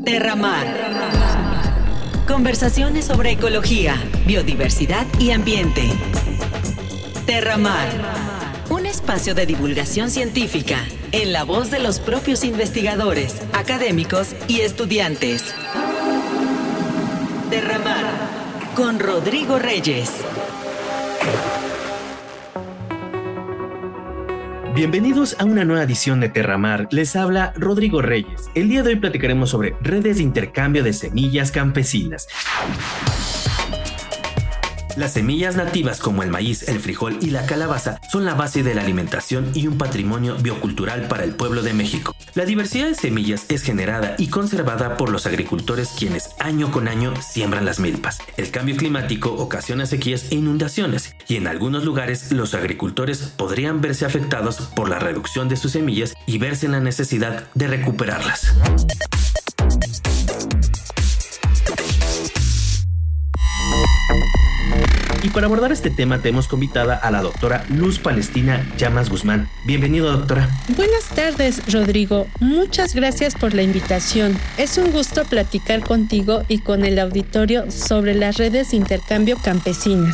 Terramar. Conversaciones sobre ecología, biodiversidad y ambiente. Terramar. Un espacio de divulgación científica en la voz de los propios investigadores, académicos y estudiantes. Terramar con Rodrigo Reyes. Bienvenidos a una nueva edición de Terramar. Les habla Rodrigo Reyes. El día de hoy platicaremos sobre redes de intercambio de semillas campesinas. Las semillas nativas como el maíz, el frijol y la calabaza son la base de la alimentación y un patrimonio biocultural para el pueblo de México. La diversidad de semillas es generada y conservada por los agricultores quienes año con año siembran las milpas. El cambio climático ocasiona sequías e inundaciones y en algunos lugares los agricultores podrían verse afectados por la reducción de sus semillas y verse en la necesidad de recuperarlas. Y para abordar este tema tenemos convidada a la doctora Luz Palestina Llamas Guzmán. Bienvenido, doctora. Buenas tardes, Rodrigo. Muchas gracias por la invitación. Es un gusto platicar contigo y con el auditorio sobre las redes de intercambio campesinas.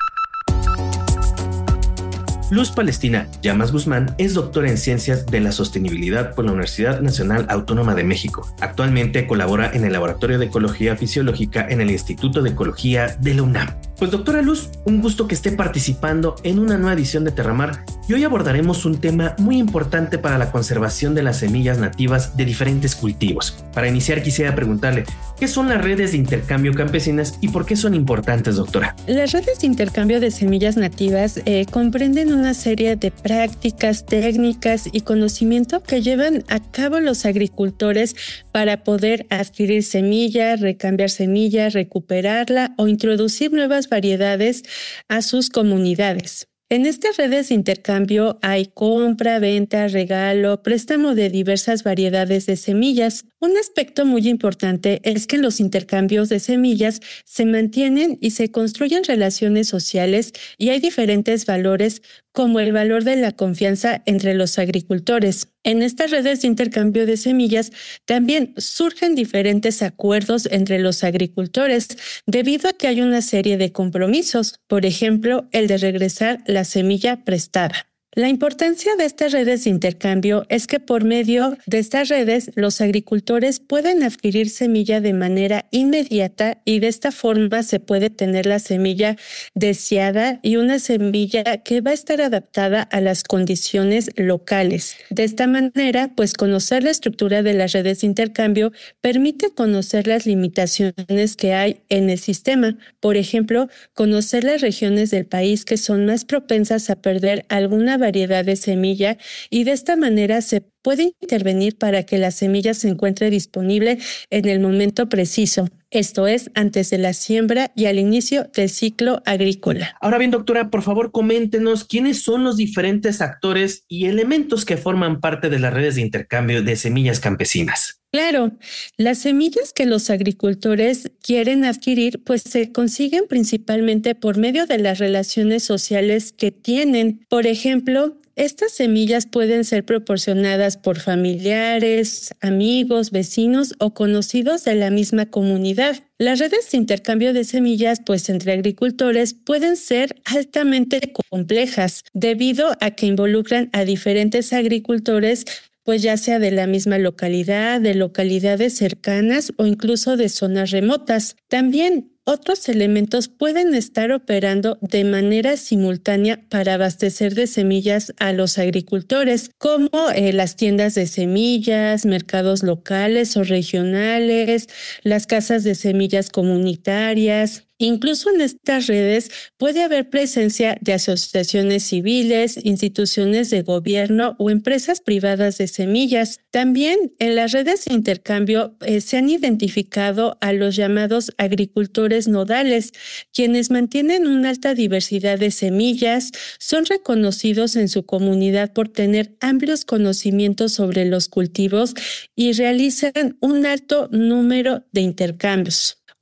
Luz Palestina Llamas Guzmán es doctora en Ciencias de la Sostenibilidad por la Universidad Nacional Autónoma de México. Actualmente colabora en el Laboratorio de Ecología Fisiológica en el Instituto de Ecología de la UNAM. Pues doctora Luz, un gusto que esté participando en una nueva edición de Terramar y hoy abordaremos un tema muy importante para la conservación de las semillas nativas de diferentes cultivos. Para iniciar quisiera preguntarle, ¿qué son las redes de intercambio campesinas y por qué son importantes, doctora? Las redes de intercambio de semillas nativas comprenden una serie de prácticas, técnicas y conocimiento que llevan a cabo los agricultores para poder adquirir semilla, recambiar semilla, recuperarla o introducir nuevas variedades a sus comunidades. En estas redes de intercambio hay compra, venta, regalo, préstamo de diversas variedades de semillas. Un aspecto muy importante es que en los intercambios de semillas se mantienen y se construyen relaciones sociales y hay diferentes valores como el valor de la confianza entre los agricultores. En estas redes de intercambio de semillas también surgen diferentes acuerdos entre los agricultores debido a que hay una serie de compromisos, por ejemplo, el de regresar la semilla prestada. La importancia de estas redes de intercambio es que por medio de estas redes los agricultores pueden adquirir semilla de manera inmediata y de esta forma se puede tener la semilla deseada y una semilla que va a estar adaptada a las condiciones locales. De esta manera, pues conocer la estructura de las redes de intercambio permite conocer las limitaciones que hay en el sistema. Por ejemplo, conocer las regiones del país que son más propensas a perder alguna variedad de semilla y de esta manera se puede intervenir para que la semilla se encuentre disponible en el momento preciso. Esto es, antes de la siembra y al inicio del ciclo agrícola. Ahora bien, doctora, por favor, coméntenos quiénes son los diferentes actores y elementos que forman parte de las redes de intercambio de semillas campesinas. Claro, las semillas que los agricultores quieren adquirir pues se consiguen principalmente por medio de las relaciones sociales que tienen. Por ejemplo, estas semillas pueden ser proporcionadas por familiares, amigos, vecinos o conocidos de la misma comunidad. Las redes de intercambio de semillas, pues entre agricultores, pueden ser altamente complejas debido a que involucran a diferentes agricultores, pues ya sea de la misma localidad, de localidades cercanas o incluso de zonas remotas. También otros elementos pueden estar operando de manera simultánea para abastecer de semillas a los agricultores, como las tiendas de semillas, mercados locales o regionales, las casas de semillas comunitarias. Incluso en estas redes puede haber presencia de asociaciones civiles, instituciones de gobierno o empresas privadas de semillas. También en las redes de intercambio se han identificado a los llamados agricultores nodales, quienes mantienen una alta diversidad de semillas, son reconocidos en su comunidad por tener amplios conocimientos sobre los cultivos y realizan un alto número de intercambios.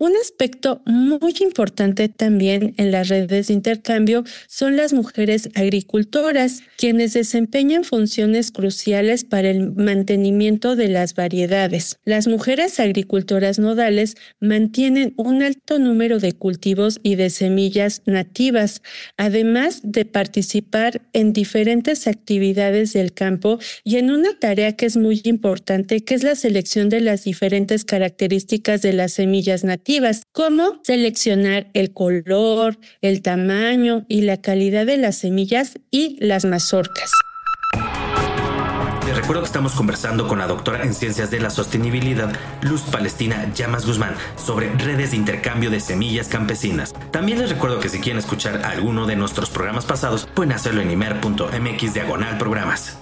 Un aspecto muy importante también en las redes de intercambio son las mujeres agricultoras, quienes desempeñan funciones cruciales para el mantenimiento de las variedades. Las mujeres agricultoras nodales mantienen un alto número de cultivos y de semillas nativas, además de participar en diferentes actividades del campo y en una tarea que es muy importante, que es la selección de las diferentes características de las semillas nativas, como seleccionar el color, el tamaño y la calidad de las semillas y las mazorcas. Les recuerdo que estamos conversando con la doctora en Ciencias de la Sostenibilidad, Luz Palestina Llamas Guzmán, sobre redes de intercambio de semillas campesinas. También les recuerdo que si quieren escuchar alguno de nuestros programas pasados, pueden hacerlo en imer.mx/programas.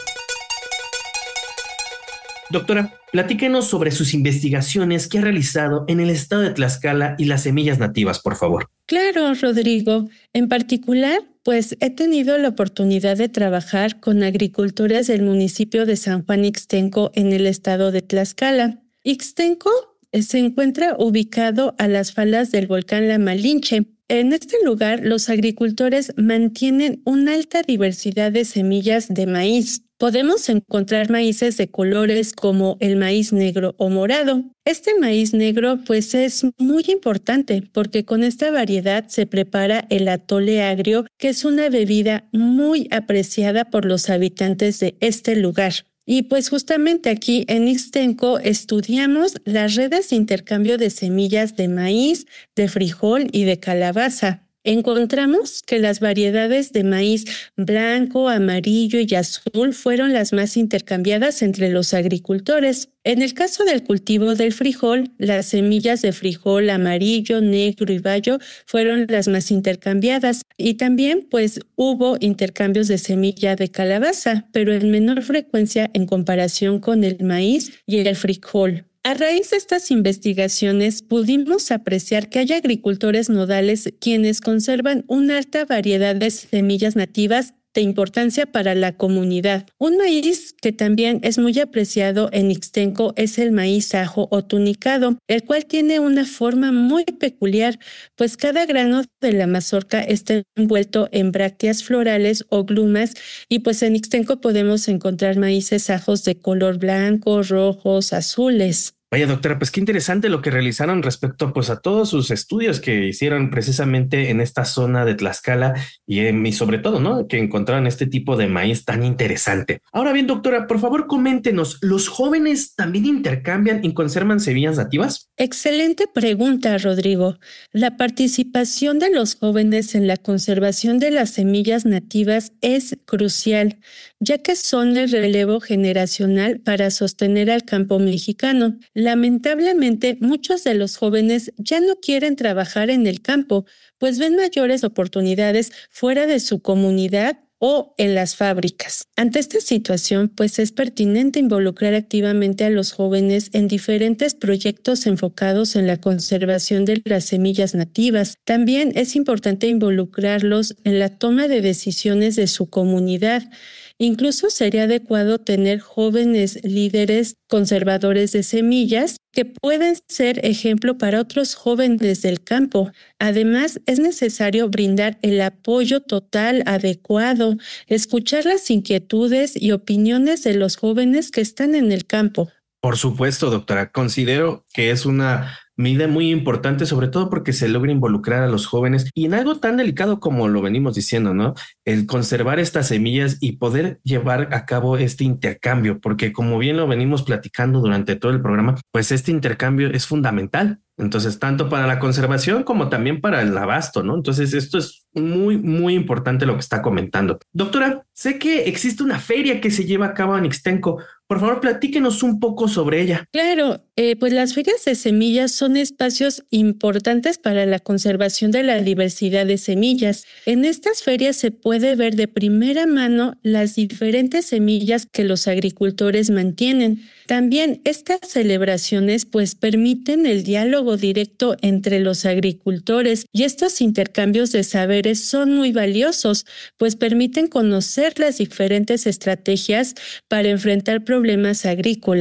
Doctora, platíquenos sobre sus investigaciones que ha realizado en el estado de Tlaxcala y las semillas nativas, por favor. Claro, Rodrigo. En particular, pues he tenido la oportunidad de trabajar con agricultores del municipio de San Juan Ixtenco en el estado de Tlaxcala. Ixtenco se encuentra ubicado a las faldas del volcán La Malinche. En este lugar, los agricultores mantienen una alta diversidad de semillas de maíz. Podemos encontrar maíces de colores como el maíz negro o morado. Este maíz negro pues es muy importante porque con esta variedad se prepara el atole agrio, que es una bebida muy apreciada por los habitantes de este lugar. Y pues justamente aquí en Ixtenco estudiamos las redes de intercambio de semillas de maíz, de frijol y de calabaza. Encontramos que las variedades de maíz blanco, amarillo y azul fueron las más intercambiadas entre los agricultores. En el caso del cultivo del frijol, las semillas de frijol amarillo, negro y bayo fueron las más intercambiadas. Y también pues hubo intercambios de semilla de calabaza, pero en menor frecuencia en comparación con el maíz y el frijol. A raíz de estas investigaciones pudimos apreciar que hay agricultores nodales quienes conservan una alta variedad de semillas nativas de importancia para la comunidad. Un maíz que también es muy apreciado en Ixtenco es el maíz ajo o tunicado, el cual tiene una forma muy peculiar, pues cada grano de la mazorca está envuelto en brácteas florales o glumas y pues en Ixtenco podemos encontrar maíces ajos de color blanco, rojos, azules. Vaya, doctora, pues qué interesante lo que realizaron respecto pues a todos sus estudios que hicieron precisamente en esta zona de Tlaxcala y sobre todo, ¿no? Que encontraron este tipo de maíz tan interesante. Ahora bien, doctora, por favor, coméntenos, ¿los jóvenes también intercambian y conservan semillas nativas? Excelente pregunta, Rodrigo. La participación de los jóvenes en la conservación de las semillas nativas es crucial, ya que son el relevo generacional para sostener al campo mexicano. Lamentablemente, muchos de los jóvenes ya no quieren trabajar en el campo, pues ven mayores oportunidades fuera de su comunidad o en las fábricas. Ante esta situación, pues es pertinente involucrar activamente a los jóvenes en diferentes proyectos enfocados en la conservación de las semillas nativas. También es importante involucrarlos en la toma de decisiones de su comunidad. Incluso sería adecuado tener jóvenes líderes conservadores de semillas que pueden ser ejemplo para otros jóvenes del campo. Además, es necesario brindar el apoyo total adecuado, escuchar las inquietudes y opiniones de los jóvenes que están en el campo. Por supuesto, doctora. Considero que es una medida muy importante, sobre todo porque se logra involucrar a los jóvenes y en algo tan delicado como lo venimos diciendo, ¿no? El conservar estas semillas y poder llevar a cabo este intercambio, porque como bien lo venimos platicando durante todo el programa, pues este intercambio es fundamental. Entonces, tanto para la conservación como también para el abasto, ¿no? Entonces, esto es muy, muy importante lo que está comentando. Doctora, sé que existe una feria que se lleva a cabo en Ixtenco. Por favor, platíquenos un poco sobre ella. Claro, pues las ferias de semillas son espacios importantes para la conservación de la diversidad de semillas. En estas ferias se puede ver de primera mano las diferentes semillas que los agricultores mantienen. También estas celebraciones pues permiten el diálogo directo entre los agricultores y estos intercambios de saberes son muy valiosos, pues permiten conocer las diferentes estrategias para enfrentar problemas agrícolas.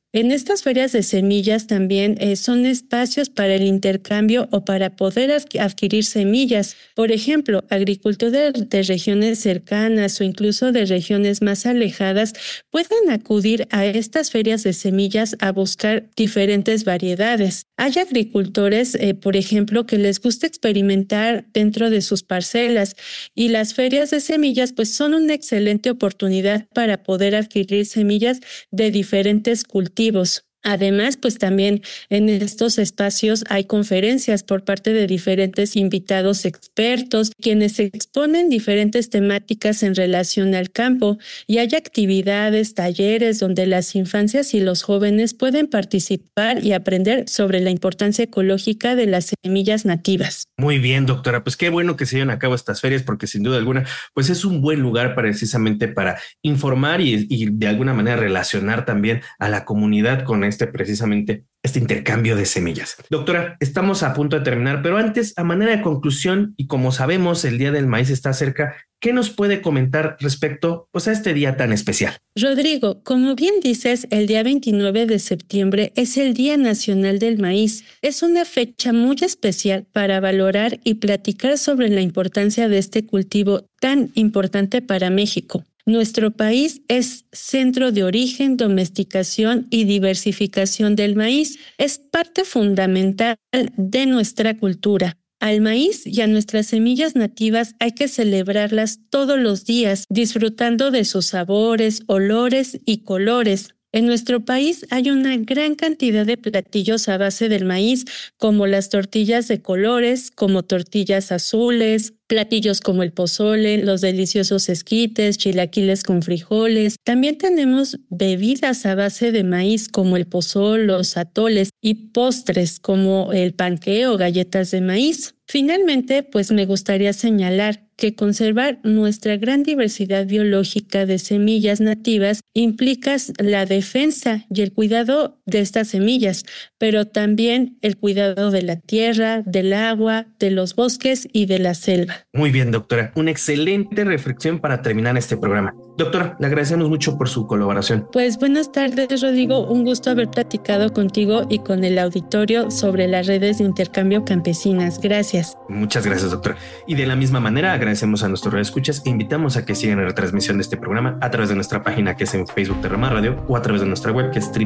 En estas ferias de semillas también son espacios para el intercambio o para poder adquirir semillas. Por ejemplo, agricultores de regiones cercanas o incluso de regiones más alejadas pueden acudir a estas ferias de semillas a buscar diferentes variedades. Hay agricultores, por ejemplo, que les gusta experimentar dentro de sus parcelas y las ferias de semillas pues son una excelente oportunidad para poder adquirir semillas de diferentes cultivos. Además, pues también en estos espacios hay conferencias por parte de diferentes invitados expertos, quienes exponen diferentes temáticas en relación al campo, y hay actividades, talleres donde las infancias y los jóvenes pueden participar y aprender sobre la importancia ecológica de las semillas nativas. Muy bien, doctora, pues qué bueno que se lleven a cabo estas ferias, porque sin duda alguna, pues es un buen lugar precisamente para informar y de alguna manera relacionar también a la comunidad con precisamente este intercambio de semillas. Doctora, estamos a punto de terminar, pero antes, a manera de conclusión, y como sabemos, el Día del Maíz está cerca, ¿qué nos puede comentar respecto a este día tan especial? Rodrigo, como bien dices, el día 29 de septiembre es el Día Nacional del Maíz. Es una fecha muy especial para valorar y platicar sobre la importancia de este cultivo tan importante para México. Nuestro país es centro de origen, domesticación y diversificación del maíz. Es parte fundamental de nuestra cultura. Al maíz y a nuestras semillas nativas hay que celebrarlas todos los días, disfrutando de sus sabores, olores y colores. En nuestro país hay una gran cantidad de platillos a base del maíz, como las tortillas de colores, como tortillas azules, platillos como el pozole, los deliciosos esquites, chilaquiles con frijoles. También tenemos bebidas a base de maíz como el pozol, los atoles y postres como el panqué o galletas de maíz. Finalmente, pues me gustaría señalar que conservar nuestra gran diversidad biológica de semillas nativas implica la defensa y el cuidado de estas semillas, pero también el cuidado de la tierra, del agua, de los bosques y de la selva. Muy bien, doctora. Una excelente reflexión para terminar este programa. Doctora, le agradecemos mucho por su colaboración. Pues buenas tardes, Rodrigo. Un gusto haber platicado contigo y con el auditorio sobre las redes de intercambio campesinas. Gracias. Muchas gracias, doctora. Y de la misma manera, agradecemos a nuestros radioescuchas e invitamos a que sigan la retransmisión de este programa a través de nuestra página, que es en Facebook Terramar Radio, o a través de nuestra web, que es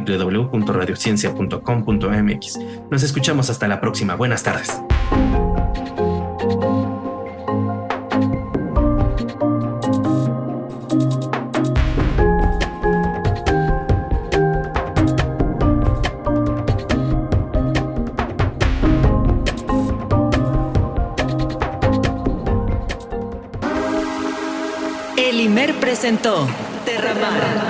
www.radiociencia.com.mx. Nos escuchamos hasta la próxima. Buenas tardes. El IMER presentó Terramar,